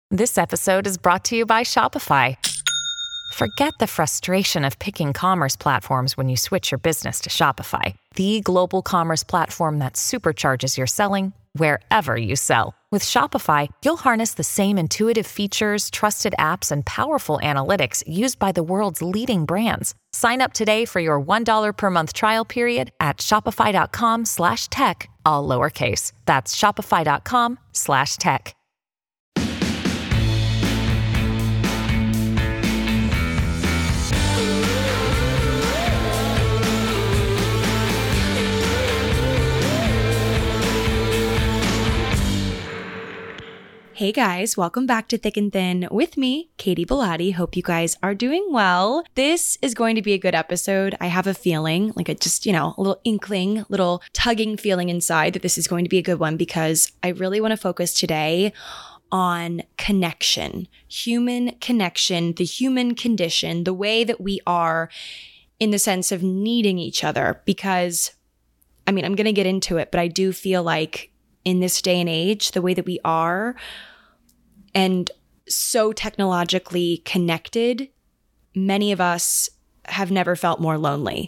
This episode is brought to you by Shopify. Forget the frustration of picking commerce platforms when you switch your business to Shopify, the global commerce platform that supercharges your selling wherever you sell. With Shopify, you'll harness the same intuitive features, trusted apps, and powerful analytics used by the world's leading brands. Sign up today for your $1 per month trial period at shopify.com/tech, all lowercase. That's shopify.com/tech. Hey guys, welcome back to Thick and Thin with me, Katie Bellotti. Hope you guys are doing well. This is going to be a good episode. I have a feeling, like a little inkling, little tugging feeling inside that this is going to be a good one because I really want to focus today on connection, human connection, the human condition, the way that we are in the sense of needing each other. Because, I'm going to get into it, but I do feel like in this day and age, the way that we are and so technologically connected, many of us have never felt more lonely.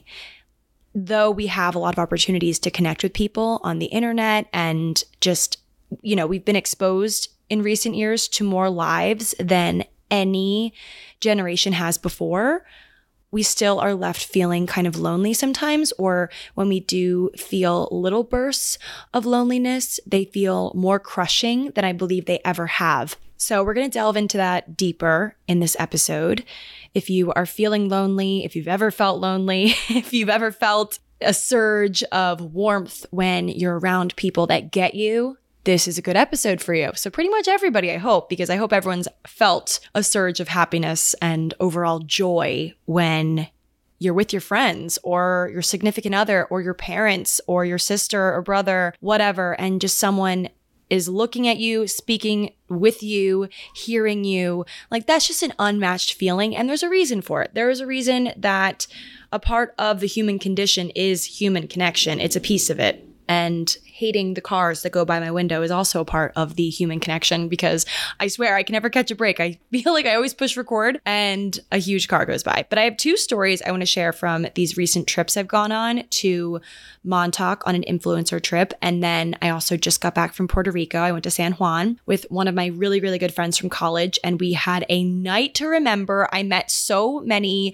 Though we have a lot of opportunities to connect with people on the internet and just, we've been exposed in recent years to more lives than any generation has before, we still are left feeling kind of lonely sometimes, or when we do feel little bursts of loneliness, they feel more crushing than I believe they ever have. So we're going to delve into that deeper in this episode. If you are feeling lonely, if you've ever felt lonely, if you've ever felt a surge of warmth when you're around people that get you, this is a good episode for you. So pretty much everybody, I hope, because I hope everyone's felt a surge of happiness and overall joy when you're with your friends or your significant other or your parents or your sister or brother, whatever, and just someone is looking at you, speaking with you, hearing you. Like, that's just an unmatched feeling, and there's a reason for it. There is a reason that a part of the human condition is human connection. It's a piece of it. And hating the cars that go by my window is also a part of the human connection because I swear I can never catch a break. I feel like I always push record and a huge car goes by. But I have two stories I want to share from these recent trips I've gone on to Montauk on an influencer trip. And then I also just got back from Puerto Rico. I went to San Juan with one of my really, really good friends from college. And we had a night to remember. I met so many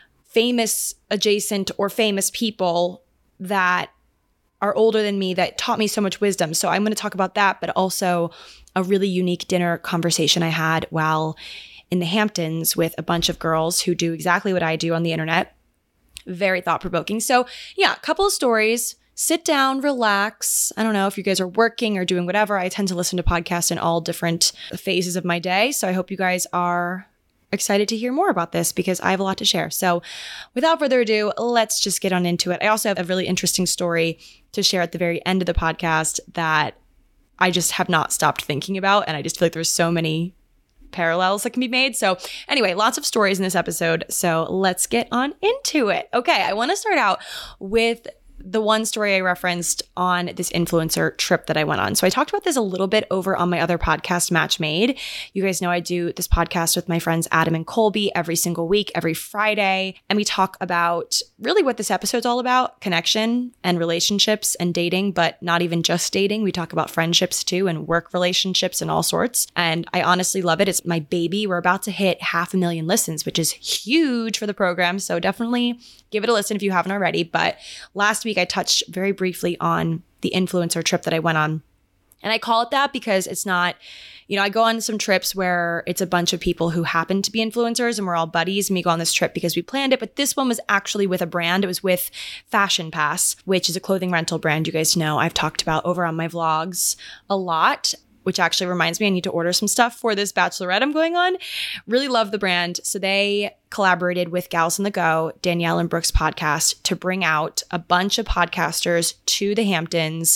famous adjacent or famous people that are older than me that taught me so much wisdom. So I'm going to talk about that, but also a really unique dinner conversation I had while in the Hamptons with a bunch of girls who do exactly what I do on the internet. Very thought-provoking. So yeah, a couple of stories. Sit down, relax. I don't know if you guys are working or doing whatever. I tend to listen to podcasts in all different phases of my day. So I hope you guys are excited to hear more about this because I have a lot to share. So without further ado, let's just get on into it. I also have a really interesting story to share at the very end of the podcast that I just have not stopped thinking about. And I just feel like there's so many parallels that can be made. So anyway, lots of stories in this episode. So let's get on into it. Okay, I want to start out with the one story I referenced on this influencer trip that I went on. So I talked about this a little bit over on my other podcast, Match Made. You guys know I do this podcast with my friends Adam and Colby every single week, every Friday. And we talk about really what this episode's all about, connection and relationships and dating, but not even just dating. We talk about friendships too and work relationships and all sorts. And I honestly love it. It's my baby. We're about to hit 500,000 listens, which is huge for the program. So definitely give it a listen if you haven't already. But last week I touched very briefly on the influencer trip that I went on. And I call it that because it's not, I go on some trips where it's a bunch of people who happen to be influencers and we're all buddies and we go on this trip because we planned it. But this one was actually with a brand. It was with Fashion Pass, which is a clothing rental brand you guys know I've talked about over on my vlogs a lot, which actually reminds me I need to order some stuff for this bachelorette I'm going on. Really love the brand. So they collaborated with Gals on the Go, Danielle and Brooke's podcast, to bring out a bunch of podcasters to the Hamptons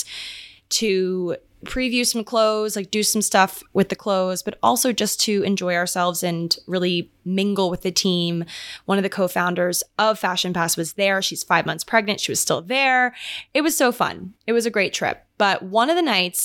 to preview some clothes, like do some stuff with the clothes, but also just to enjoy ourselves and really mingle with the team. One of the co-founders of Fashion Pass was there. She's 5 months pregnant. She was still there. It was so fun. It was a great trip. But one of the nights,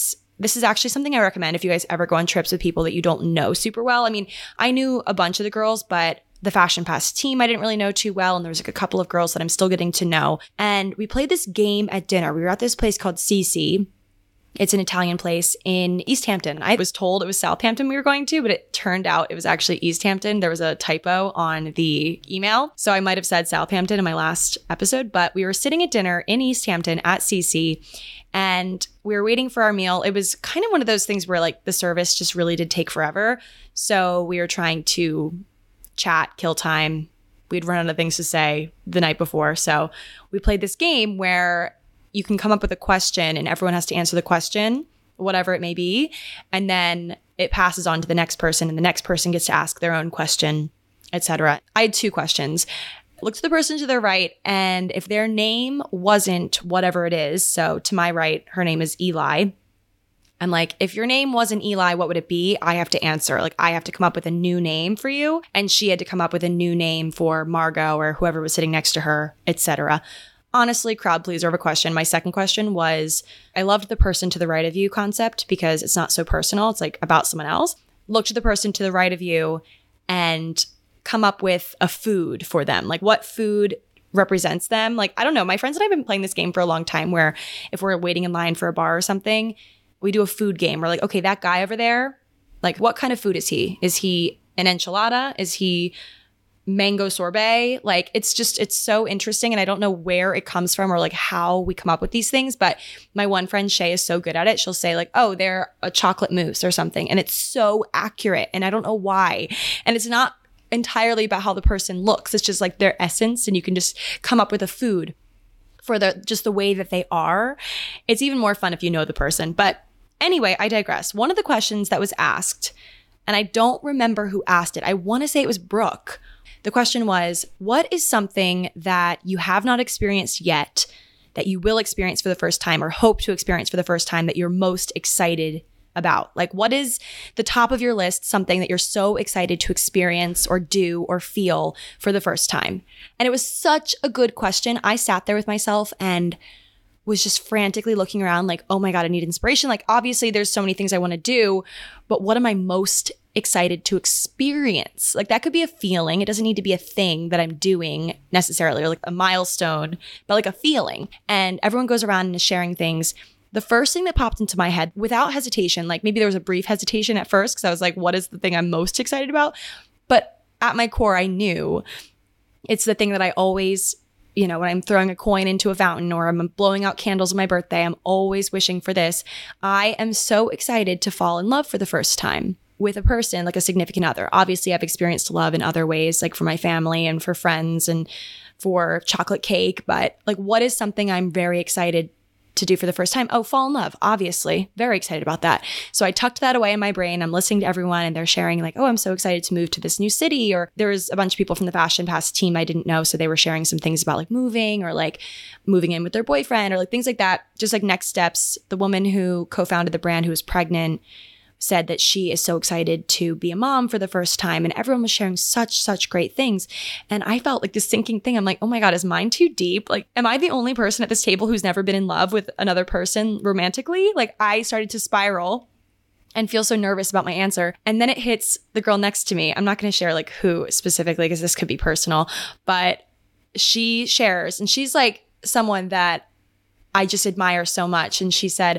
this is actually something I recommend if you guys ever go on trips with people that you don't know super well. I mean, I knew a bunch of the girls, but the Fashion Pass team I didn't really know too well. And there was like a couple of girls that I'm still getting to know. And we played this game at dinner. We were at this place called Cici. It's an Italian place in East Hampton. I was told it was Southampton we were going to, but it turned out it was actually East Hampton. There was a typo on the email. So I might have said Southampton in my last episode, but we were sitting at dinner in East Hampton at Cici, and we were waiting for our meal. It was kind of one of those things where like the service just really did take forever. So we were trying to chat, kill time. We'd run out of things to say the night before. So we played this game where you can come up with a question and everyone has to answer the question, whatever it may be. And then it passes on to the next person and the next person gets to ask their own question, etc. I had 2 questions. Look to the person to their right, and if their name wasn't whatever it is, so to my right, her name is Eli. I'm like, if your name wasn't Eli, what would it be? I have to answer. Like, I have to come up with a new name for you. And she had to come up with a new name for Margot or whoever was sitting next to her, etc. Honestly, crowd pleaser of a question. My second question was, I loved the person to the right of you concept because it's not so personal. It's like about someone else. Look to the person to the right of you and come up with a food for them. Like, what food represents them? Like, I don't know. My friends and I have been playing this game for a long time where if we're waiting in line for a bar or something, we do a food game. We're like, okay, that guy over there, like, what kind of food is he? Is he an enchilada? Is he mango sorbet? Like, it's so interesting. And I don't know where it comes from or like how we come up with these things. But my one friend, Shay, is so good at it. She'll say like, oh, they're a chocolate mousse or something. And it's so accurate. And I don't know why. And it's not entirely about how the person looks. It's just like their essence. And you can just come up with a food for just the way that they are. It's even more fun if you know the person. But anyway, I digress. One of the questions that was asked, and I don't remember who asked it. I want to say it was Brooke. The question was, what is something that you have not experienced yet that you will experience for the first time or hope to experience for the first time that you're most excited about? Like, what is the top of your list, something that you're so excited to experience or do or feel for the first time? And it was such a good question. I sat there with myself and was just frantically looking around like, oh my God, I need inspiration. Like, obviously there's so many things I want to do, but what am I most excited to experience? Like, that could be a feeling. It doesn't need to be a thing that I'm doing necessarily or like a milestone, but like a feeling. And everyone goes around and is sharing things. The first thing that popped into my head without hesitation, like maybe there was a brief hesitation at first because I was like, what is the thing I'm most excited about? But at my core, I knew it's the thing that I always, when I'm throwing a coin into a fountain or I'm blowing out candles on my birthday, I'm always wishing for this. I am so excited to fall in love for the first time with a person, like a significant other. Obviously, I've experienced love in other ways, like for my family and for friends and for chocolate cake. But like, what is something I'm very excited to do for the first time? Oh, fall in love, obviously. Very excited about that. So I tucked that away in my brain. I'm listening to everyone and they're sharing like, oh, I'm so excited to move to this new city. Or there was a bunch of people from the Fashion Pass team I didn't know. So they were sharing some things about like moving or like moving in with their boyfriend or like things like that. Just like next steps. The woman who co-founded the brand, who was pregnant, said that she is so excited to be a mom for the first time. And everyone was sharing such great things. And I felt like this sinking thing. I'm like, oh my God, is mine too deep? Like, am I the only person at this table who's never been in love with another person romantically? Like, I started to spiral and feel so nervous about my answer. And then it hits the girl next to me. I'm not going to share like who specifically because this could be personal, but she shares and she's like someone that I just admire so much. And she said,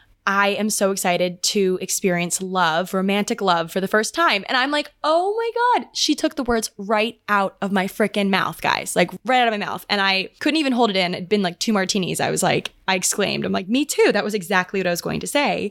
I am so excited to experience love, romantic love for the first time. And I'm like, oh my God, she took the words right out of my freaking mouth, guys, like right out of my mouth. And I couldn't even hold it in. It'd been like 2 martinis. I exclaimed, I'm like, me too. That was exactly what I was going to say.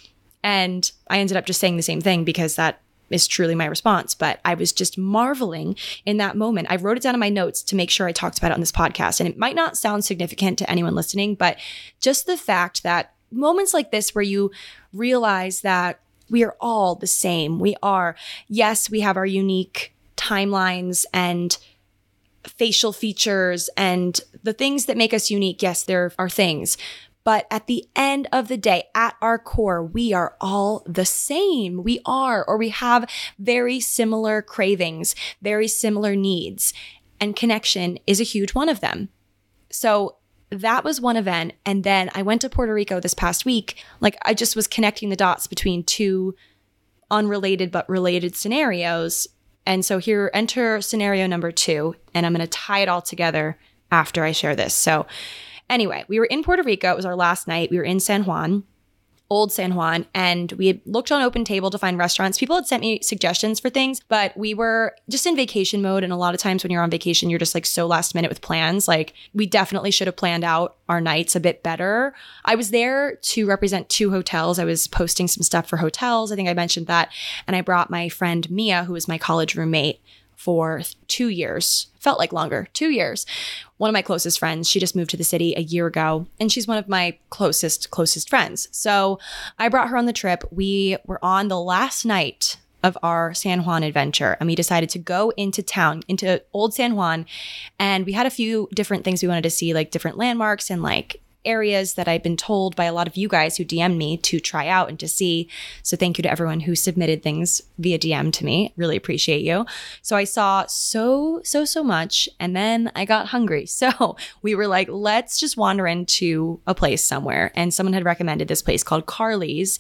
And I ended up just saying the same thing because that is truly my response. But I was just marveling in that moment. I wrote it down in my notes to make sure I talked about it on this podcast. And it might not sound significant to anyone listening, but just the fact that moments like this where you realize that we are all the same. Yes, we have our unique timelines and facial features and the things that make us unique. Yes, there are things. But at the end of the day, at our core, we are all the same. We have very similar cravings, very similar needs, and connection is a huge one of them. So that was one event. And then I went to Puerto Rico this past week. Like I just was connecting the dots between two unrelated but related scenarios. And so here, enter scenario number 2, and I'm going to tie it all together after I share this. So anyway, we were in Puerto Rico. It was our last night. We were in San Juan. Old San Juan, and we had looked on OpenTable to find restaurants. People had sent me suggestions for things, but we were just in vacation mode. And a lot of times when you're on vacation, you're just like so last minute with plans. Like we definitely should have planned out our nights a bit better. I was there to represent 2 hotels. I was posting some stuff for hotels. I think I mentioned that. And I brought my friend Mia, who was my college roommate for 2 years. Felt like longer, 2 years. One of my closest friends, she just moved to the city a year ago, and she's one of my closest friends. So I brought her on the trip. We were on the last night of our San Juan adventure, and we decided to go into town, into Old San Juan, and we had a few different things we wanted to see, like different landmarks and like areas that I've been told by a lot of you guys who DM'd me to try out and to see. So thank you to everyone who submitted things via DM to me. Really appreciate you. So I saw so much, and then I got hungry. So we were like, let's just wander into a place somewhere. And someone had recommended this place called Carly's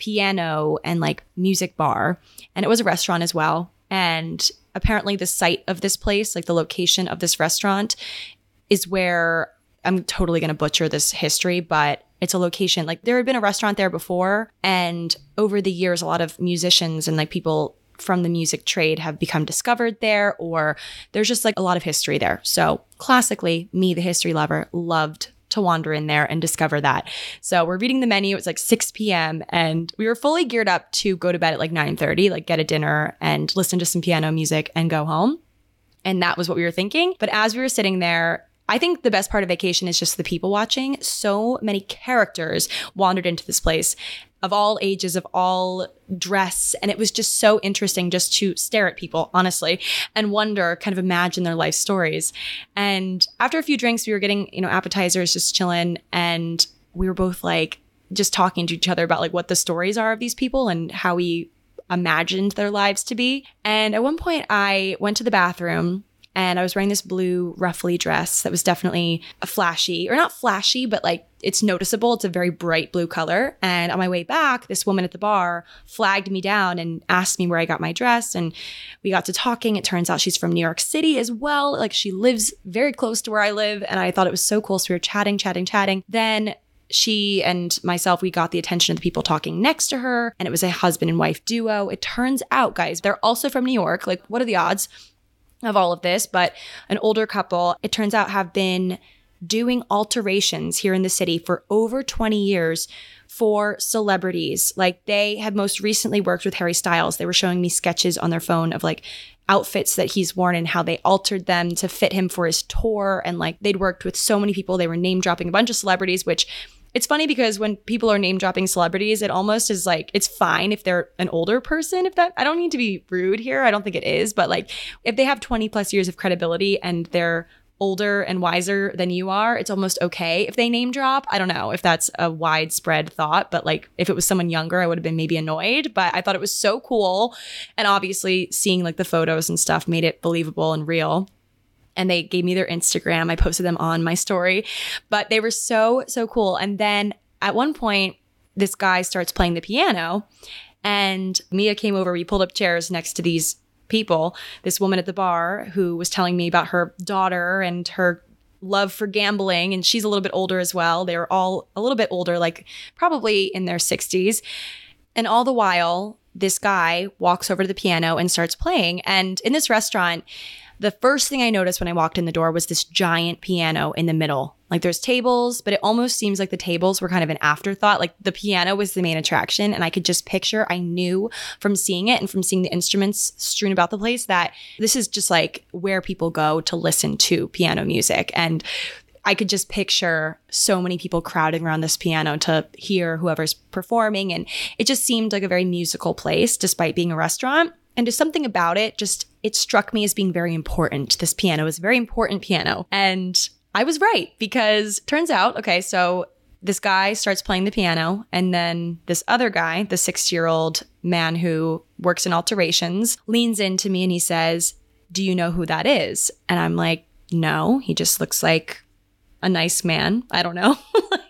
Piano and like Music Bar. And it was a restaurant as well. And apparently the site of this place, like the location of this restaurant, is where I'm totally going to butcher this history, but it's a location. Like there had been a restaurant there before. And over the years, a lot of musicians and like people from the music trade have become discovered there, or there's just like a lot of history there. So classically, me, the history lover, loved to wander in there and discover that. So we're reading the menu. It's like 6 p.m. and we were fully geared up to go to bed at like 9:30, like get a dinner and listen to some piano music and go home. And that was what we were thinking. But as we were sitting there, I think the best part of vacation is just the people watching. So many characters wandered into this place of all ages, of all dress. And it was just so interesting just to stare at people, honestly, and wonder, kind of imagine their life stories. And after a few drinks, we were getting, appetizers, just chilling. And we were both like just talking to each other about like what the stories are of these people and how we imagined their lives to be. And at one point I went to the bathroom, and I was wearing this blue ruffly dress that was definitely a flashy, or not flashy, but like it's noticeable. It's a very bright blue color. And on my way back, this woman at the bar flagged me down and asked me where I got my dress. And we got to talking. It turns out she's from New York City as well. Like she lives very close to where I live. And I thought it was so cool. So we were chatting. Then she and myself, we got the attention of the people talking next to her. And it was a husband and wife duo. It turns out, guys, they're also from New York. Like, what are the odds of all of this? But an older couple, it turns out, have been doing alterations here in the city for over 20 years for celebrities. Like they had most recently worked with Harry Styles. They were showing me sketches on their phone of like outfits that he's worn and how they altered them to fit him for his tour. And like they'd worked with so many people. They were name dropping a bunch of celebrities, which it's funny because when people are name dropping celebrities, it almost is like, it's fine if they're an older person. I don't need to be rude here. I don't think it is. But like if they have 20 plus years of credibility and they're older and wiser than you are, it's almost okay if they name drop. I don't know if that's a widespread thought, but like if it was someone younger, I would have been maybe annoyed, but I thought it was so cool. And obviously seeing like the photos and stuff made it believable and real. And they gave me their Instagram. I posted them on my story, but they were so cool. And then at one point, this guy starts playing the piano and Mia came over. We pulled up chairs next to these people, this woman at the bar who was telling me about her daughter and her love for gambling. And she's a little bit older as well. They were all a little bit older, like probably in their 60s. And all the while, this guy walks over to the piano and starts playing. And in this restaurant, the first thing I noticed when I walked in the door was this giant piano in the middle. Like there's tables, but it almost seems like the tables were kind of an afterthought. Like the piano was the main attraction. And I could just picture, I knew from seeing it and from seeing the instruments strewn about the place that this is just like where people go to listen to piano music. And I could just picture so many people crowding around this piano to hear whoever's performing. And it just seemed like a very musical place despite being a restaurant. And just something about it, it struck me as being very important. This piano is a very important piano. And I was right because turns out, okay, so this guy starts playing the piano and then this other guy, the 60-year-old man who works in alterations, leans into me and he says, "Do you know who that is?" And I'm like, "No, he just looks like a nice man. I don't know.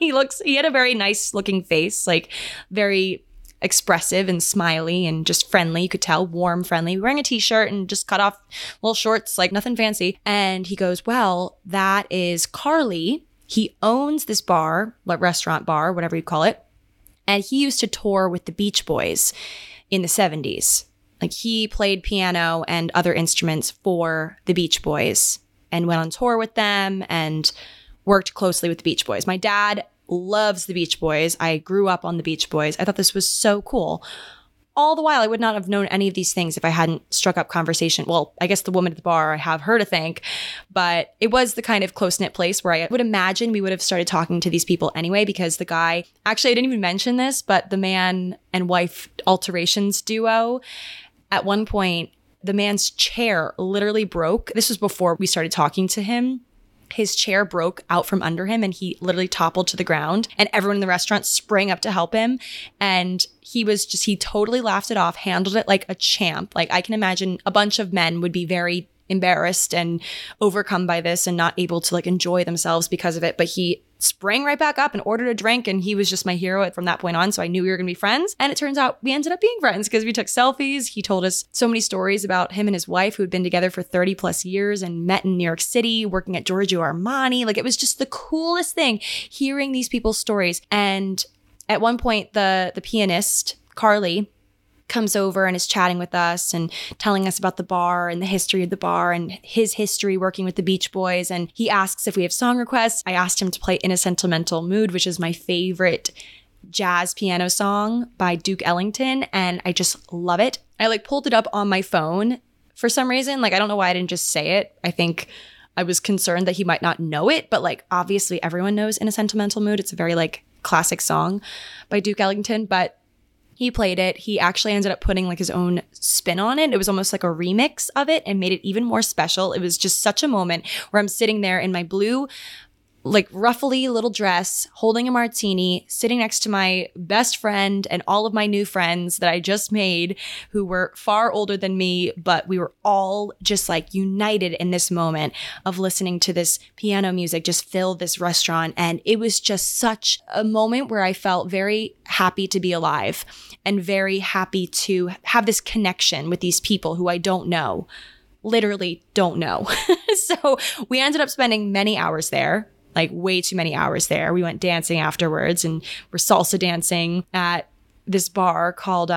He had a very nice looking face, like very expressive and smiley and just friendly. You could tell, warm, friendly, wearing a t-shirt and just cut off little shorts, like nothing fancy. And he goes, well, that is Carly. He owns this bar, like restaurant bar, whatever you call it. And he used to tour with the Beach Boys in the 70s. Like he played piano and other instruments for the Beach Boys and went on tour with them and worked closely with the Beach Boys. My dad loves the Beach Boys. I grew up on the Beach Boys. I thought this was so cool. All the while, I would not have known any of these things if I hadn't struck up conversation. Well, I guess the woman at the bar, I have her to thank, but it was the kind of close-knit place where I would imagine we would have started talking to these people anyway, because the guy, actually, I didn't even mention this, but the man and wife alterations duo, at one point, the man's chair literally broke. This was before we started talking to him. His chair broke out from under him and he literally toppled to the ground, and everyone in the restaurant sprang up to help him. And he totally laughed it off, handled it like a champ. Like I can imagine a bunch of men would be very embarrassed and overcome by this and not able to like enjoy themselves because of it. But he sprang right back up and ordered a drink, and he was just my hero from that point on. So I knew we were going to be friends. And it turns out we ended up being friends because we took selfies. He told us so many stories about him and his wife who had been together for 30 plus years and met in New York City working at Giorgio Armani. Like it was just the coolest thing hearing these people's stories. And at one point, the pianist, Carly, comes over and is chatting with us and telling us about the bar and the history of the bar and his history working with the Beach Boys. And he asks if we have song requests. I asked him to play In a Sentimental Mood, which is my favorite jazz piano song by Duke Ellington. And I just love it. I like pulled it up on my phone for some reason. Like, I don't know why I didn't just say it. I think I was concerned that he might not know it, but like obviously everyone knows In a Sentimental Mood. It's a very like classic song by Duke Ellington, but he played it. He actually ended up putting like his own spin on it. It was almost like a remix of it and made it even more special. It was just such a moment where I'm sitting there in my blue, like ruffly little dress, holding a martini, sitting next to my best friend and all of my new friends that I just made who were far older than me, but we were all just like united in this moment of listening to this piano music just fill this restaurant. And it was just such a moment where I felt very happy to be alive and very happy to have this connection with these people who I don't know, literally don't know. So we ended up spending many hours there. Like way too many hours there. We went dancing afterwards and we're salsa dancing at this bar called,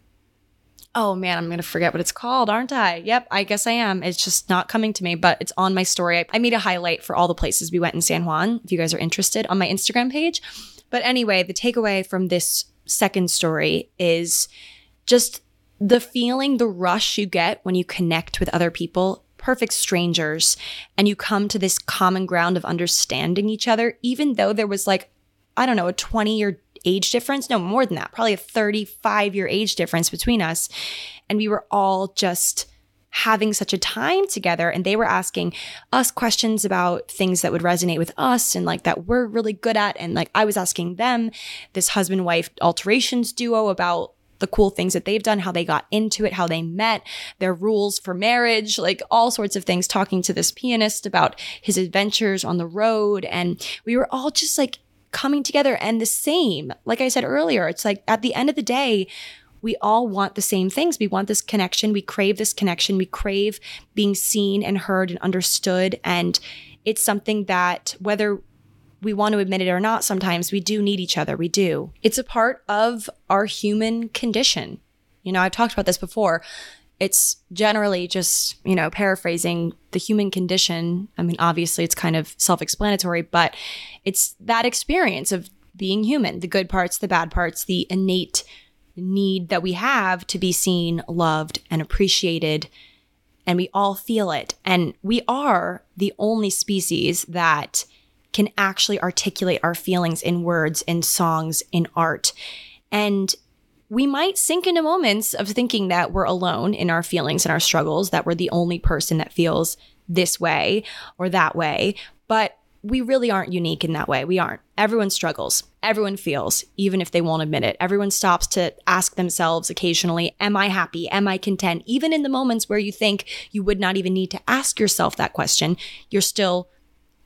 oh man, I'm going to forget what it's called, aren't I? Yep, I guess I am. It's just not coming to me, but it's on my story. I made a highlight for all the places we went in San Juan, if you guys are interested, on my Instagram page. But anyway, the takeaway from this second story is just the feeling, the rush you get when you connect with other people, perfect strangers, and you come to this common ground of understanding each other, even though there was like, I don't know, a 20-year age difference. No, more than that, probably a 35-year age difference between us. And we were all just having such a time together, and they were asking us questions about things that would resonate with us and like that we're really good at. And like I was asking them, this husband-wife alterations duo, about the cool things that they've done, how they got into it, how they met, their rules for marriage, like all sorts of things, talking to this pianist about his adventures on the road. And we were all just like coming together, and the same, like I said earlier, it's like at the end of the day, we all want the same things. We want this connection. We crave this connection. We crave being seen and heard and understood. And it's something that whether we want to admit it or not, sometimes we do need each other. We do. It's a part of our human condition. You know, I've talked about this before. It's generally just, you know, paraphrasing the human condition. I mean, obviously it's kind of self-explanatory, but it's that experience of being human, the good parts, the bad parts, the innate need that we have to be seen, loved, and appreciated. And we all feel it. And we are the only species that can actually articulate our feelings in words, in songs, in art. And we might sink into moments of thinking that we're alone in our feelings and our struggles, that we're the only person that feels this way or that way. But we really aren't unique in that way. We aren't. Everyone struggles. Everyone feels, even if they won't admit it. Everyone stops to ask themselves occasionally, am I happy? Am I content? Even in the moments where you think you would not even need to ask yourself that question, you're still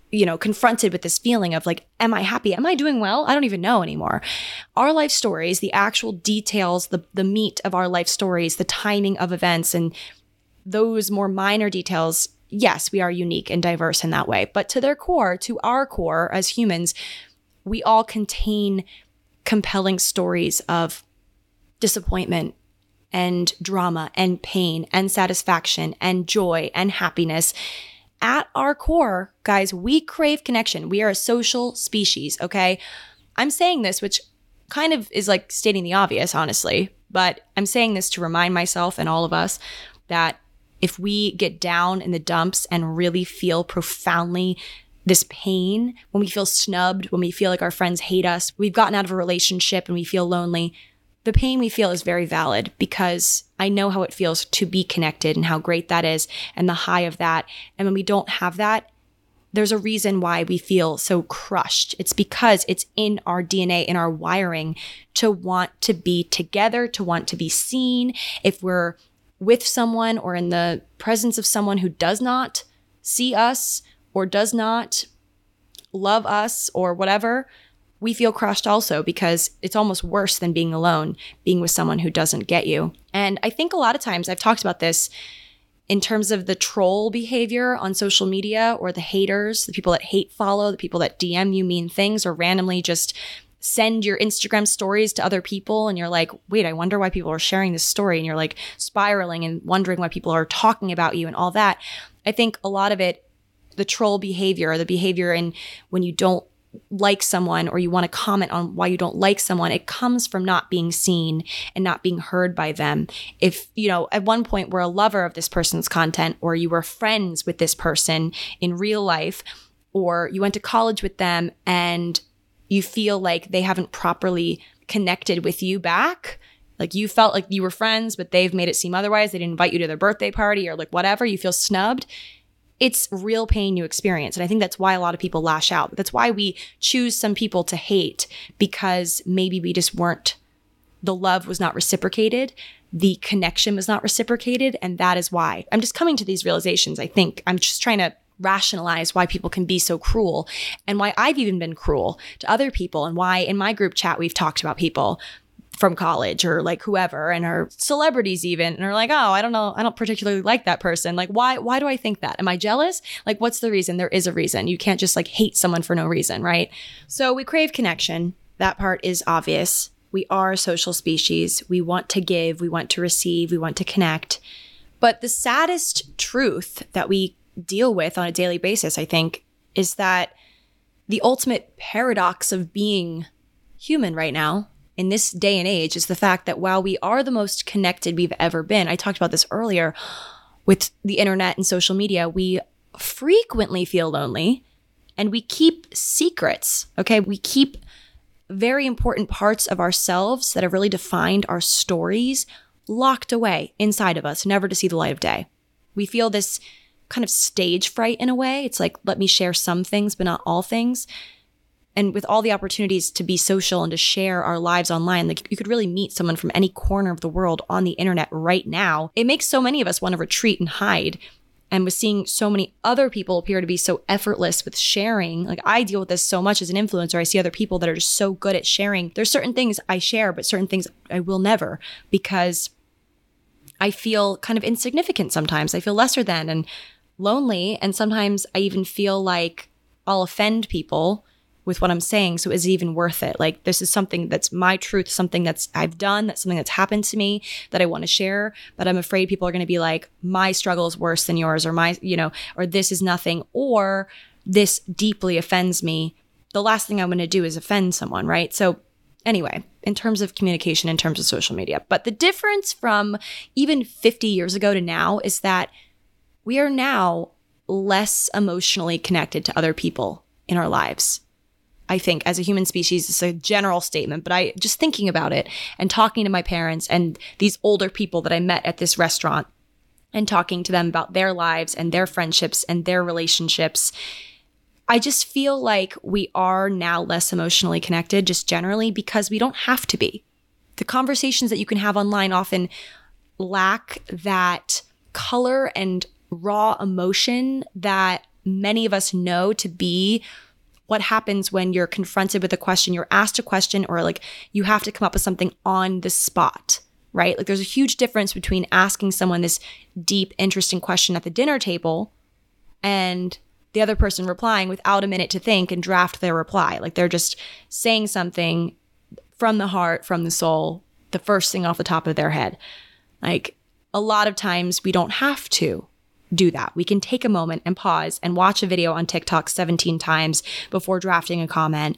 confronted with this feeling of like, am I happy? Am I doing well? I don't even know anymore. Our life stories, the actual details, the meat of our life stories, the timing of events, and those more minor details, yes, we are unique and diverse in that way. But to their core, to our core as humans, we all contain compelling stories of disappointment and drama and pain and satisfaction and joy and happiness. At our core, guys, we crave connection. We are a social species, okay? I'm saying this, which kind of is like stating the obvious, honestly, but I'm saying this to remind myself and all of us that if we get down in the dumps and really feel profoundly this pain, when we feel snubbed, when we feel like our friends hate us, we've gotten out of a relationship and we feel lonely, the pain we feel is very valid because I know how it feels to be connected and how great that is and the high of that. And when we don't have that, there's a reason why we feel so crushed. It's because it's in our DNA, in our wiring to want to be together, to want to be seen. If we're with someone or in the presence of someone who does not see us or does not love us or whatever, we feel crushed also because it's almost worse than being alone, being with someone who doesn't get you. And I think a lot of times I've talked about this in terms of the troll behavior on social media or the haters, the people that hate follow, the people that DM you mean things or randomly just send your Instagram stories to other people. And you're like, wait, I wonder why people are sharing this story. And you're like spiraling and wondering why people are talking about you and all that. I think a lot of it, the troll behavior, the behavior in when you don't like someone or you want to comment on why you don't like someone, it comes from not being seen and not being heard by them. If, at one point we're a lover of this person's content or you were friends with this person in real life or you went to college with them and you feel like they haven't properly connected with you back, like you felt like you were friends, but they've made it seem otherwise. They didn't invite you to their birthday party or like whatever, you feel snubbed. It's real pain you experience. And I think that's why a lot of people lash out. That's why we choose some people to hate because maybe we just the love was not reciprocated. The connection was not reciprocated. And that is why I'm just coming to these realizations. I think I'm just trying to rationalize why people can be so cruel and why I've even been cruel to other people and why in my group chat, we've talked about people from college or like whoever and are celebrities even and are like, oh, I don't know. I don't particularly like that person. Like, why do I think that? Am I jealous? Like, what's the reason? There is a reason. You can't just like hate someone for no reason, right? So we crave connection. That part is obvious. We are a social species. We want to give, we want to receive, we want to connect. But the saddest truth that we deal with on a daily basis, I think, is that the ultimate paradox of being human right now in this day and age is the fact that while we are the most connected we've ever been, I talked about this earlier with the internet and social media, we frequently feel lonely and we keep secrets, okay? We keep very important parts of ourselves that have really defined our stories locked away inside of us, never to see the light of day. We feel this kind of stage fright in a way. It's like, let me share some things, but not all things. And with all the opportunities to be social and to share our lives online, like you could really meet someone from any corner of the world on the internet right now. It makes so many of us want to retreat and hide. And with seeing so many other people appear to be so effortless with sharing, like I deal with this so much as an influencer. I see other people that are just so good at sharing. There's certain things I share, but certain things I will never because I feel kind of insignificant sometimes. I feel lesser than and lonely. And sometimes I even feel like I'll offend people with what I'm saying. So is it even worth it? Like this is something that's my truth, something that's I've done, that's something that's happened to me that I want to share. But I'm afraid people are going to be like, my struggle is worse than yours or my, or this is nothing, or this deeply offends me. The last thing I'm going to do is offend someone, right? So anyway, in terms of communication, in terms of social media, but the difference from even 50 years ago to now is that we are now less emotionally connected to other people in our lives. I think as a human species, it's a general statement, but I just thinking about it and talking to my parents and these older people that I met at this restaurant and talking to them about their lives and their friendships and their relationships, I just feel like we are now less emotionally connected just generally because we don't have to be. The conversations that you can have online often lack that color and raw emotion that many of us know to be what happens when you're confronted with a question, you're asked a question, or like you have to come up with something on the spot, right? Like there's a huge difference between asking someone this deep, interesting question at the dinner table and the other person replying without a minute to think and draft their reply. Like they're just saying something from the heart, from the soul, the first thing off the top of their head. Like a lot of times we don't have to do that. We can take a moment and pause and watch a video on TikTok 17 times before drafting a comment.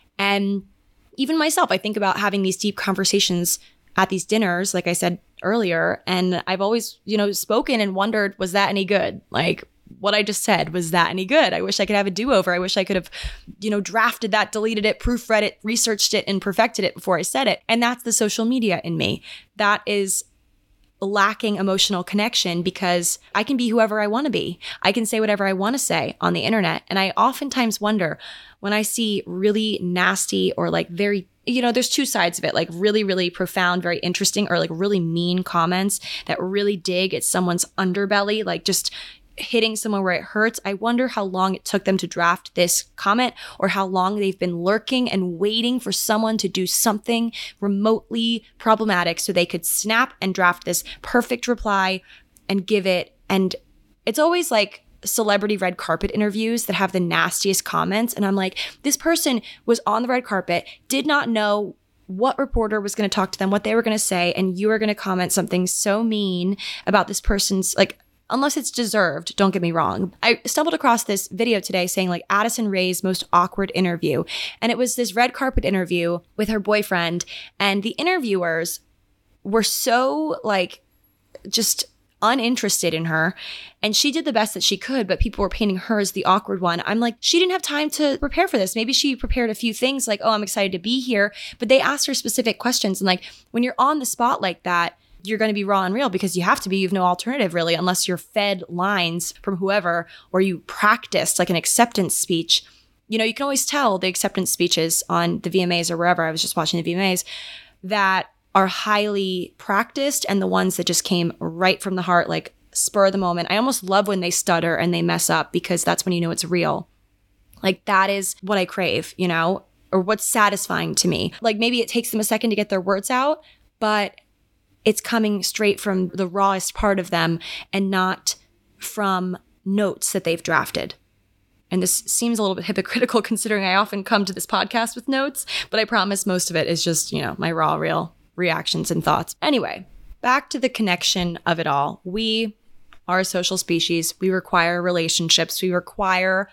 And even myself, I think about having these deep conversations at these dinners, like I said earlier, and I've always, spoken and wondered, was that any good? Like what I just said, was that any good? I wish I could have a do-over. I wish I could have, drafted that, deleted it, proofread it, researched it, and perfected it before I said it. And that's the social media in me. That is lacking emotional connection because I can be whoever I want to be. I can say whatever I want to say on the internet. And I oftentimes wonder when I see really nasty or like very, there's two sides of it, like really, really profound, very interesting, or like really mean comments that really dig at someone's underbelly, like just hitting someone where it hurts. I wonder how long it took them to draft this comment, or how long they've been lurking and waiting for someone to do something remotely problematic so they could snap and draft this perfect reply and give it. And it's always like celebrity red carpet interviews that have the nastiest comments. And I'm like, this person was on the red carpet, did not know what reporter was going to talk to them, what they were going to say, and you are going to comment something so mean about this person's, like, unless it's deserved, don't get me wrong. I stumbled across this video today saying like Addison Rae's most awkward interview. And it was this red carpet interview with her boyfriend. And the interviewers were so like just uninterested in her. And she did the best that she could, but people were painting her as the awkward one. I'm like, she didn't have time to prepare for this. Maybe she prepared a few things like, oh, I'm excited to be here. But they asked her specific questions. And like when you're on the spot like that, you're going to be raw and real because you have to be. You have no alternative really, unless you're fed lines from whoever, or you practiced like an acceptance speech. You can always tell the acceptance speeches on the VMAs or wherever. I was just watching the VMAs that are highly practiced, and the ones that just came right from the heart, like spur of the moment. I almost love when they stutter and they mess up, because that's when you know it's real. Like that is what I crave, or what's satisfying to me. Like maybe it takes them a second to get their words out, but it's coming straight from the rawest part of them and not from notes that they've drafted. And this seems a little bit hypocritical considering I often come to this podcast with notes, but I promise most of it is just, my raw, real reactions and thoughts. Anyway, back to the connection of it all. We are a social species. We require relationships. We require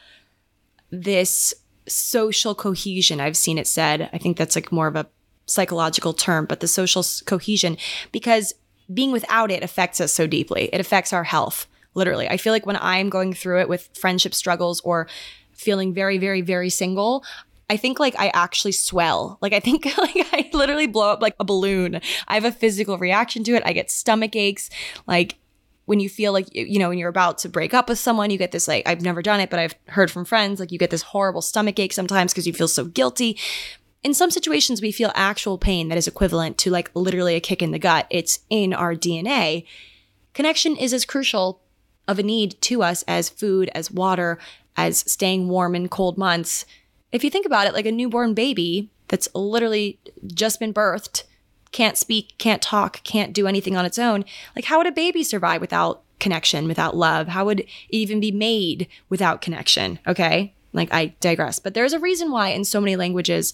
this social cohesion. I've seen it said. I think that's like more of a psychological term, but the social cohesion, because being without it affects us so deeply. It affects our health, literally. I feel like when I'm going through it with friendship struggles or feeling very, very, very single, I think like I actually swell. Like I think like I literally blow up like a balloon. I have a physical reaction to it. I get stomach aches. Like when you feel like, when you're about to break up with someone, you get this like, I've never done it, but I've heard from friends, like you get this horrible stomach ache sometimes because you feel so guilty. In some situations, we feel actual pain that is equivalent to like literally a kick in the gut. It's in our DNA. Connection is as crucial of a need to us as food, as water, as staying warm in cold months. If you think about it, like a newborn baby that's literally just been birthed, can't speak, can't talk, can't do anything on its own. Like how would a baby survive without connection, without love? How would it even be made without connection? Okay, like I digress. But there's a reason why in so many languages,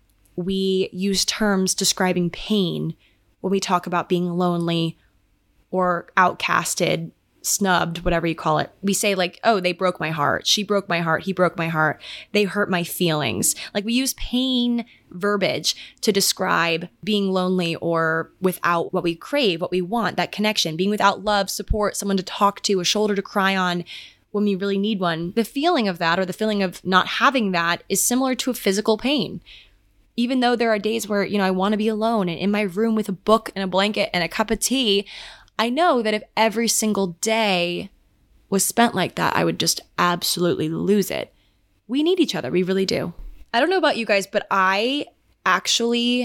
we use terms describing pain when we talk about being lonely or outcasted, snubbed, whatever you call it. We say like, oh, they broke my heart. She broke my heart. He broke my heart. They hurt my feelings. Like we use pain verbiage to describe being lonely or without what we crave, what we want, that connection, being without love, support, someone to talk to, a shoulder to cry on when we really need one. The feeling of that, or the feeling of not having that, is similar to a physical pain. Even though there are days where, I want to be alone and in my room with a book and a blanket and a cup of tea, I know that if every single day was spent like that, I would just absolutely lose it. We need each other. We really do. I don't know about you guys, but I actually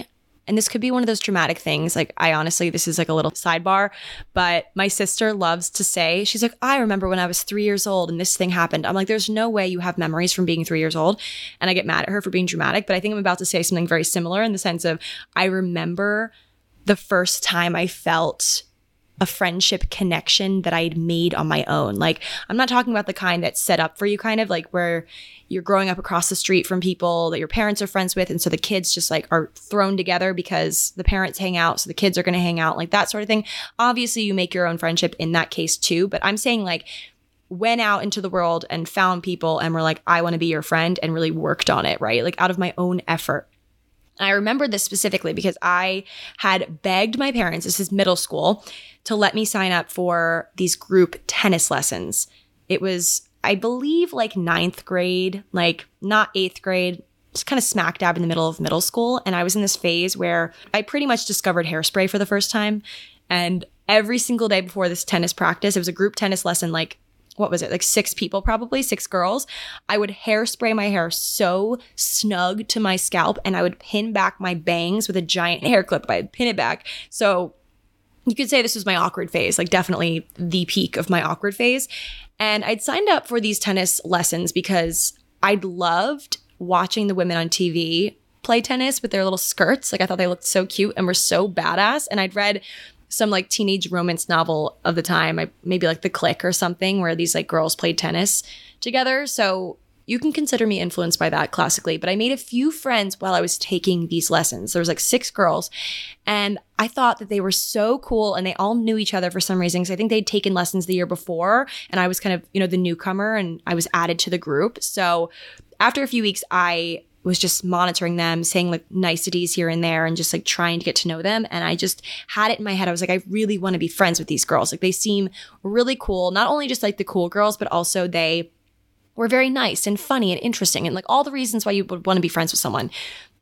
and this could be one of those dramatic things. Like, I honestly, this is like a little sidebar, but my sister loves to say, she's like, I remember when I was 3 years old and this thing happened. I'm like, there's no way you have memories from being 3 years old. And I get mad at her for being dramatic, but I think I'm about to say something very similar in the sense of, I remember the first time I felt a friendship connection that I'd made on my own. Like, I'm not talking about the kind that's set up for you, kind of like where you're growing up across the street from people that your parents are friends with. And so the kids just like are thrown together because the parents hang out. So the kids are going to hang out, like that sort of thing. Obviously, you make your own friendship in that case too. But I'm saying like, went out into the world and found people and were like, I want to be your friend, and really worked on it, right? Like out of my own effort. I remember this specifically because I had begged my parents, this is middle school, to let me sign up for these group tennis lessons. It was, I believe, like 9th grade, like not 8th grade, just kind of smack dab in the middle of middle school. And I was in this phase where I pretty much discovered hairspray for the first time. And every single day before this tennis practice, it was a group tennis lesson, like, what was it? Like 6 people, probably 6 girls. I would hairspray my hair so snug to my scalp, and I would pin back my bangs with a giant hair clip. I'd pin it back. So you could say this was my awkward phase, like definitely the peak of my awkward phase. And I'd signed up for these tennis lessons because I'd loved watching the women on TV play tennis with their little skirts. Like I thought they looked so cute and were so badass. And I'd read some like teenage romance novel of the time, maybe like The Clique or something, where these like girls played tennis together. So you can consider me influenced by that classically. But I made a few friends while I was taking these lessons. There was like 6 girls, and I thought that they were so cool, and they all knew each other for some reason. So I think they'd taken lessons the year before, and I was kind of, you know, the newcomer, and I was added to the group. So after a few weeks, I was just monitoring them, saying like niceties here and there, and just like trying to get to know them. And I just had it in my head. I was like, I really want to be friends with these girls. Like they seem really cool. Not only just like the cool girls, but also they were very nice and funny and interesting, and like all the reasons why you would want to be friends with someone.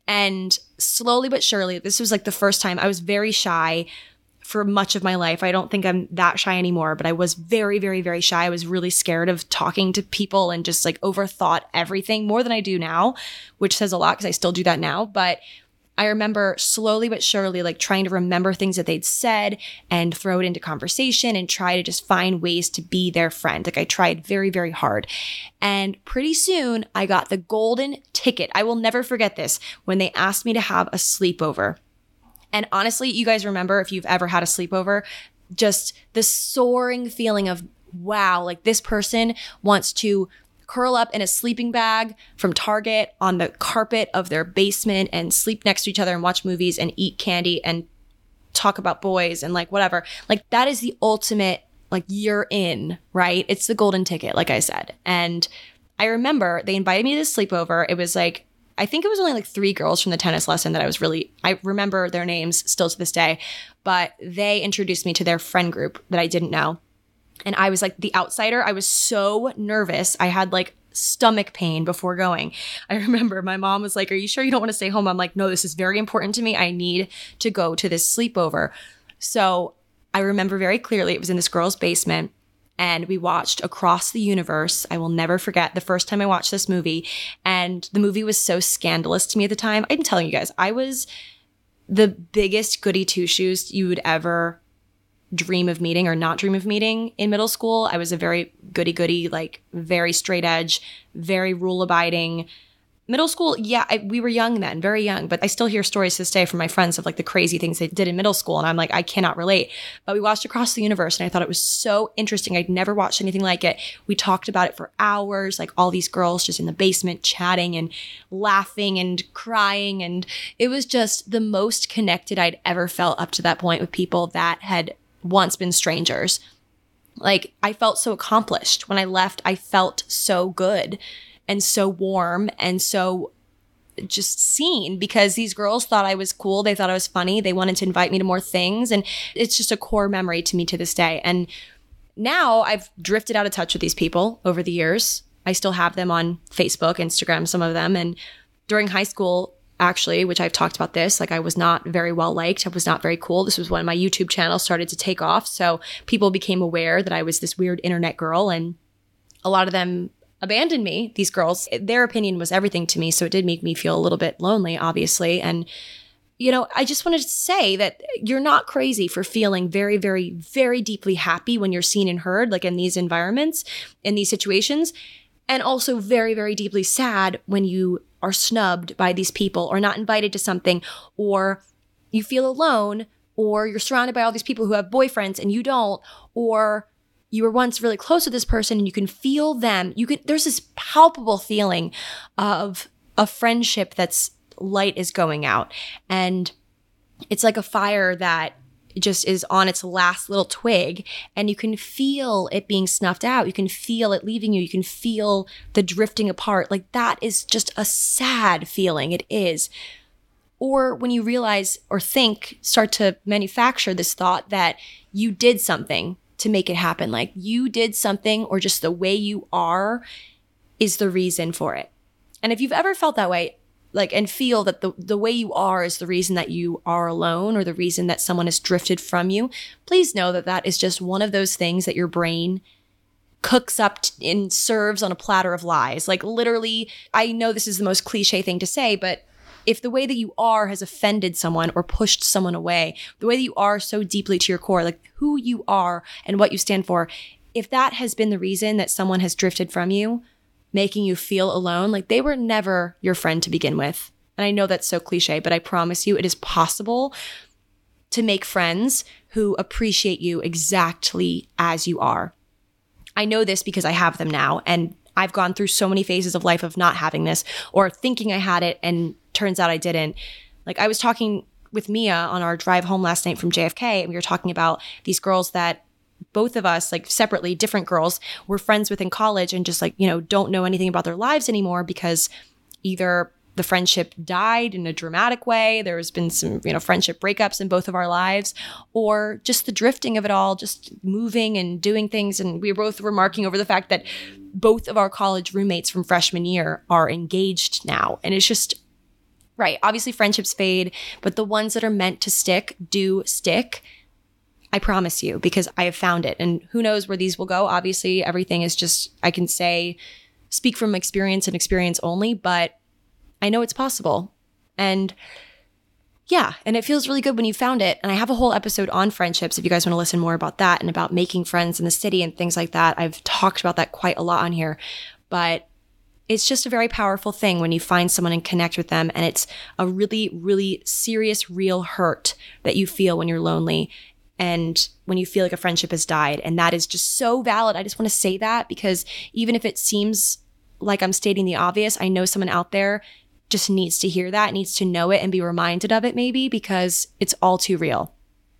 And slowly but surely, this was like the first time. I was very shy for much of my life. I don't think I'm that shy anymore, but I was very, very, very shy. I was really scared of talking to people and just like overthought everything more than I do now, which says a lot because I still do that now. But I remember slowly but surely like trying to remember things that they'd said and throw it into conversation and try to just find ways to be their friend. Like I tried very, very hard. And pretty soon I got the golden ticket. I will never forget this, when they asked me to have a sleepover. And honestly, you guys remember, if you've ever had a sleepover, just the soaring feeling of, wow, like this person wants to curl up in a sleeping bag from Target on the carpet of their basement and sleep next to each other and watch movies and eat candy and talk about boys and like whatever. Like that is the ultimate, like you're in, right? It's the golden ticket, like I said. And I remember they invited me to this sleepover. It was like, I think it was only like 3 girls from the tennis lesson that I remember their names still to this day, but they introduced me to their friend group that I didn't know. And I was like the outsider. I was so nervous. I had like stomach pain before going. I remember my mom was like, are you sure you don't want to stay home? I'm like, no, this is very important to me. I need to go to this sleepover. So I remember very clearly it was in this girl's basement, and we watched Across the Universe. I will never forget the first time I watched this movie. And the movie was so scandalous to me at the time. I'm telling you guys, I was the biggest goody two-shoes you would ever dream of meeting or not dream of meeting in middle school. I was a very goody-goody, like very straight edge, very rule-abiding. Middle school, yeah, we were young then, very young, but I still hear stories to this day from my friends of like the crazy things they did in middle school. And I'm like, I cannot relate. But we watched Across the Universe, and I thought it was so interesting. I'd never watched anything like it. We talked about it for hours, like all these girls just in the basement chatting and laughing and crying. And it was just the most connected I'd ever felt up to that point with people that had once been strangers. Like I felt so accomplished. When I left, I felt so good and so warm and so just seen, because these girls thought I was cool. They thought I was funny. They wanted to invite me to more things. And it's just a core memory to me to this day. And now I've drifted out of touch with these people over the years. I still have them on Facebook, Instagram, some of them. And during high school, actually, which I've talked about this, like I was not very well liked. I was not very cool. This was when my YouTube channel started to take off. So people became aware that I was this weird internet girl, and a lot of them abandoned me. These girls, their opinion was everything to me. So it did make me feel a little bit lonely, obviously. And I just wanted to say that you're not crazy for feeling very, very, very deeply happy when you're seen and heard, like in these environments, in these situations, and also very, very deeply sad when you are snubbed by these people or not invited to something, or you feel alone, or you're surrounded by all these people who have boyfriends and you don't, or you were once really close to this person and you can feel them. There's this palpable feeling of a friendship that's light is going out. And it's like a fire that just is on its last little twig, and you can feel it being snuffed out. You can feel it leaving you. You can feel the drifting apart. Like, that is just a sad feeling. It is. Or when you realize or start to manufacture this thought that you did something to make it happen. Like, you did something, or just the way you are is the reason for it. And if you've ever felt that way, and feel that the way you are is the reason that you are alone, or the reason that someone has drifted from you, please know that that is just one of those things that your brain cooks up and serves on a platter of lies. Like, literally, I know this is the most cliche thing to say, but if the way that you are has offended someone or pushed someone away, the way that you are so deeply to your core, like who you are and what you stand for, if that has been the reason that someone has drifted from you, making you feel alone, like they were never your friend to begin with. And I know that's so cliche, but I promise you it is possible to make friends who appreciate you exactly as you are. I know this because I have them now, and I've gone through so many phases of life of not having this, or thinking I had it and turns out I didn't. Like, I was talking with Mia on our drive home last night from JFK, and we were talking about these girls that both of us, like separately, different girls, were friends with in college, and just don't know anything about their lives anymore because either the friendship died in a dramatic way, there's been some, friendship breakups in both of our lives, or just the drifting of it all, just moving and doing things. And we were both remarking over the fact that both of our college roommates from freshman year are engaged now. And it's just, right, obviously friendships fade, but the ones that are meant to stick do stick. I promise you, because I have found it. And who knows where these will go. Obviously, everything is just, I can speak from experience and experience only, but I know it's possible. And yeah, and it feels really good when you found it. And I have a whole episode on friendships if you guys want to listen more about that and about making friends in the city and things like that. I've talked about that quite a lot on here, but it's just a very powerful thing when you find someone and connect with them. And it's a really, really serious, real hurt that you feel when you're lonely and when you feel like a friendship has died. And that is just so valid. I just want to say that, because even if it seems like I'm stating the obvious, I know someone out there just needs to hear that, needs to know it and be reminded of it maybe, because it's all too real.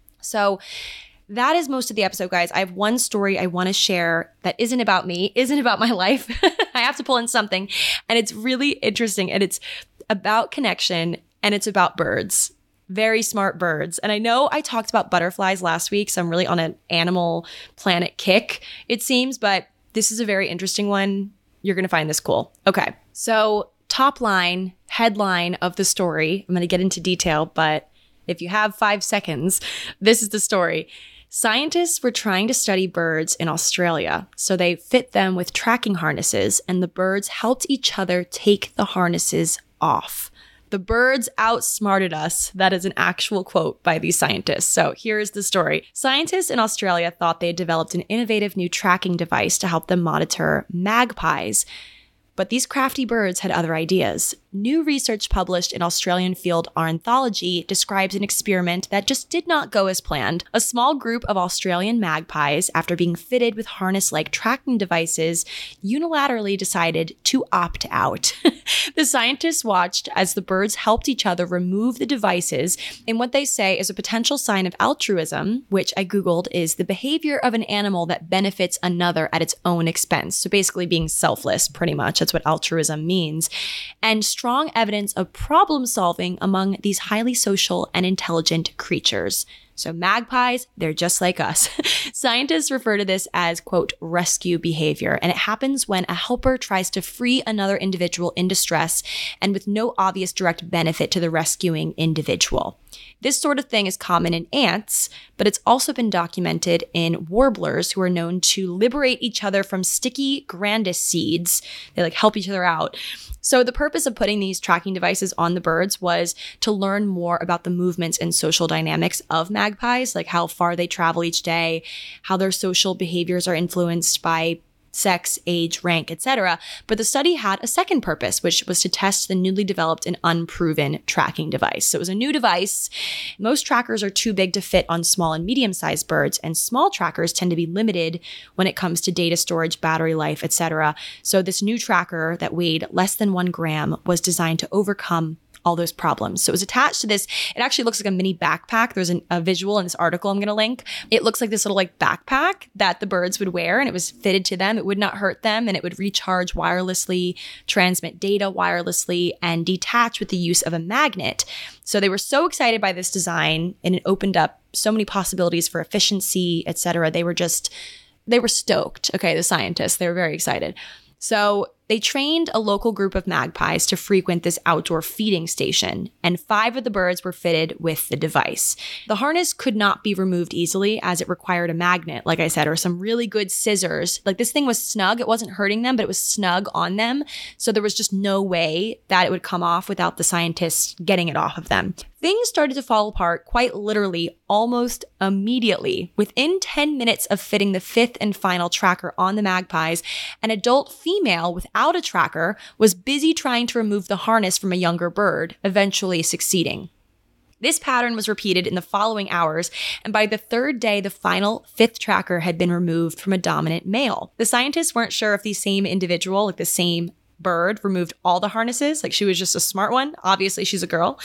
So that is most of the episode, guys. I have one story I want to share that isn't about me, isn't about my life. I have to pull in something, and it's really interesting, and it's about connection, and it's about birds. Very smart birds. And I know I talked about butterflies last week, so I'm really on an Animal Planet kick, it seems, but this is a very interesting one. You're going to find this cool. Okay. So top line, headline of the story, I'm going to get into detail, but if you have 5 seconds, this is the story. Scientists were trying to study birds in Australia, so they fit them with tracking harnesses, and the birds helped each other take the harnesses off. The birds outsmarted us. That is an actual quote by these scientists. So here's the story. Scientists in Australia thought they had developed an innovative new tracking device to help them monitor magpies. But these crafty birds had other ideas. New research published in Australian field Ornithology describes an experiment that just did not go as planned. A small group of Australian magpies, after being fitted with harness-like tracking devices, unilaterally decided to opt out. The scientists watched as the birds helped each other remove the devices in what they say is a potential sign of altruism, which I Googled is the behavior of an animal that benefits another at its own expense. So basically being selfless, pretty much. That's what altruism means. And strong evidence of problem solving among these highly social and intelligent creatures. So magpies, they're just like us. Scientists refer to this as, quote, rescue behavior, and it happens when a helper tries to free another individual in distress and with no obvious direct benefit to the rescuing individual. This sort of thing is common in ants, but it's also been documented in warblers who are known to liberate each other from sticky grandis seeds. They like help each other out. So the purpose of putting these tracking devices on the birds was to learn more about the movements and social dynamics of magpies, like how far they travel each day, how their social behaviors are influenced by sex, age, rank, etc. But the study had a second purpose, which was to test the newly developed and unproven tracking device. So it was a new device. Most trackers are too big to fit on small and medium-sized birds, and small trackers tend to be limited when it comes to data storage, battery life, etc. So this new tracker that weighed less than 1 gram was designed to overcome all those problems. So it was attached to this. It actually looks like a mini backpack. There's a visual in this article I'm going to link. It looks like this little like backpack that the birds would wear, and it was fitted to them. It would not hurt them, and it would recharge wirelessly, transmit data wirelessly, and detach with the use of a magnet. So they were so excited by this design, and it opened up so many possibilities for efficiency, etc. They were stoked. Okay, the scientists, they were very excited. So they trained a local group of magpies to frequent this outdoor feeding station, and 5 of the birds were fitted with the device. The harness could not be removed easily as it required a magnet, like I said, or some really good scissors. Like this thing was snug. It wasn't hurting them, but it was snug on them. So there was just no way that it would come off without the scientists getting it off of them. Things started to fall apart quite literally almost immediately. Within 10 minutes of fitting the 5th and final tracker on the magpies, an adult female without a tracker was busy trying to remove the harness from a younger bird, eventually succeeding. This pattern was repeated in the following hours, and by the 3rd day, the final 5th tracker had been removed from a dominant male. The scientists weren't sure if the same individual, like the same bird, removed all the harnesses, like she was just a smart one, obviously she's a girl,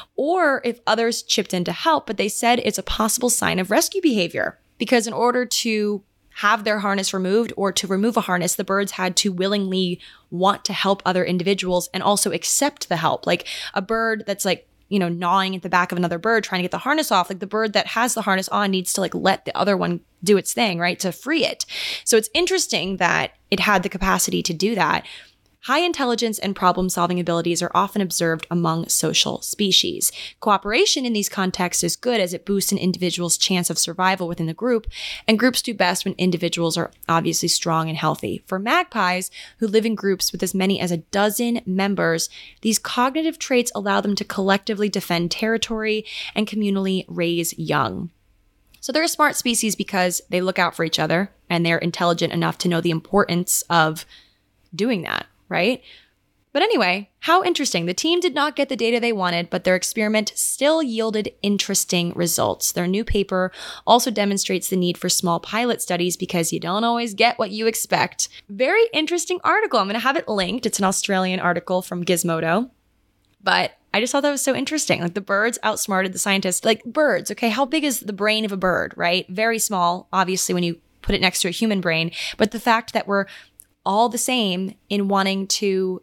or if others chipped in to help, but they said it's a possible sign of rescue behavior, because in order to have their harness removed or to remove a harness, the birds had to willingly want to help other individuals and also accept the help. Like a bird that's like, gnawing at the back of another bird trying to get the harness off, like the bird that has the harness on needs to like let the other one do its thing, right? To free it. So it's interesting that it had the capacity to do that. High intelligence and problem-solving abilities are often observed among social species. Cooperation in these contexts is good as it boosts an individual's chance of survival within the group, and groups do best when individuals are obviously strong and healthy. For magpies, who live in groups with as many as 12 members, these cognitive traits allow them to collectively defend territory and communally raise young. So they're a smart species because they look out for each other, and they're intelligent enough to know the importance of doing that. Right? But anyway, how interesting. The team did not get the data they wanted, but their experiment still yielded interesting results. Their new paper also demonstrates the need for small pilot studies because you don't always get what you expect. Very interesting article. I'm going to have it linked. It's an Australian article from Gizmodo. But I just thought that was so interesting. Like the birds outsmarted the scientists. Like birds, okay, how big is the brain of a bird, right? Very small, obviously, when you put it next to a human brain. But the fact that we're all the same in wanting to,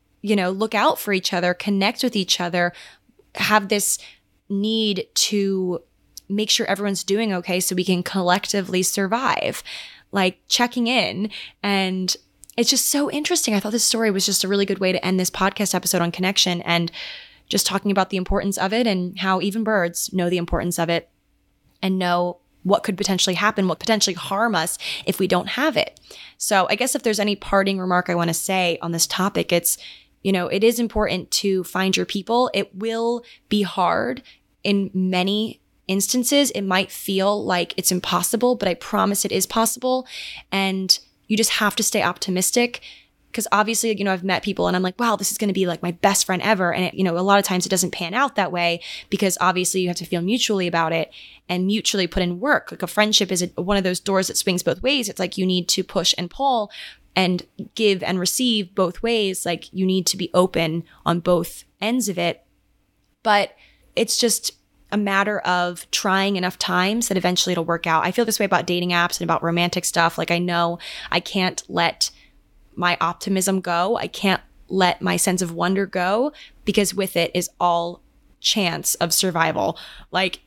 look out for each other, connect with each other, have this need to make sure everyone's doing okay so we can collectively survive, like checking in. And it's just so interesting. I thought this story was just a really good way to end this podcast episode on connection and just talking about the importance of it and how even birds know the importance of it and know what could potentially happen, what potentially harm us if we don't have it. So I guess if there's any parting remark I want to say on this topic, it's, it is important to find your people. It will be hard in many instances. It might feel like it's impossible, but I promise it is possible. And you just have to stay optimistic. Because obviously, I've met people and I'm like, wow, this is going to be like my best friend ever. And, a lot of times it doesn't pan out that way because obviously you have to feel mutually about it and mutually put in work. Like a friendship is one of those doors that swings both ways. It's like you need to push and pull and give and receive both ways. Like you need to be open on both ends of it. But it's just a matter of trying enough times that eventually it'll work out. I feel this way about dating apps and about romantic stuff. Like I know I can't let my optimism go. I can't let my sense of wonder go because with it is all chance of survival. Like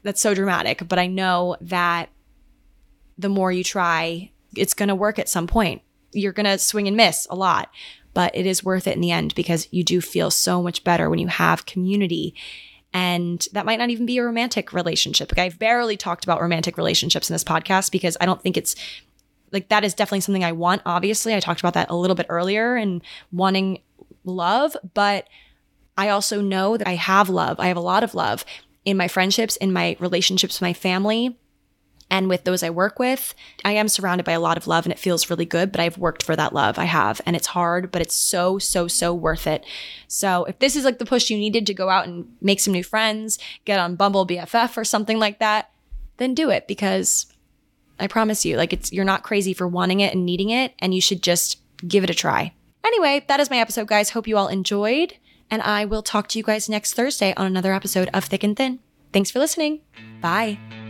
that's so dramatic, but I know that the more you try, it's going to work at some point. You're going to swing and miss a lot, but it is worth it in the end because you do feel so much better when you have community. And that might not even be a romantic relationship. Like, I've barely talked about romantic relationships in this podcast because I don't think it's like, that is definitely something I want. Obviously, I talked about that a little bit earlier and wanting love, but I also know that I have love. I have a lot of love in my friendships, in my relationships with my family, and with those I work with. I am surrounded by a lot of love and it feels really good, but I've worked for that love. I have, and it's hard, but it's so, so, so worth it. So if this is like the push you needed to go out and make some new friends, get on Bumble BFF or something like that, then do it, because I promise you, like, you're not crazy for wanting it and needing it, and you should just give it a try. Anyway, that is my episode, guys. Hope you all enjoyed, and I will talk to you guys next Thursday on another episode of Thick and Thin. Thanks for listening. Bye.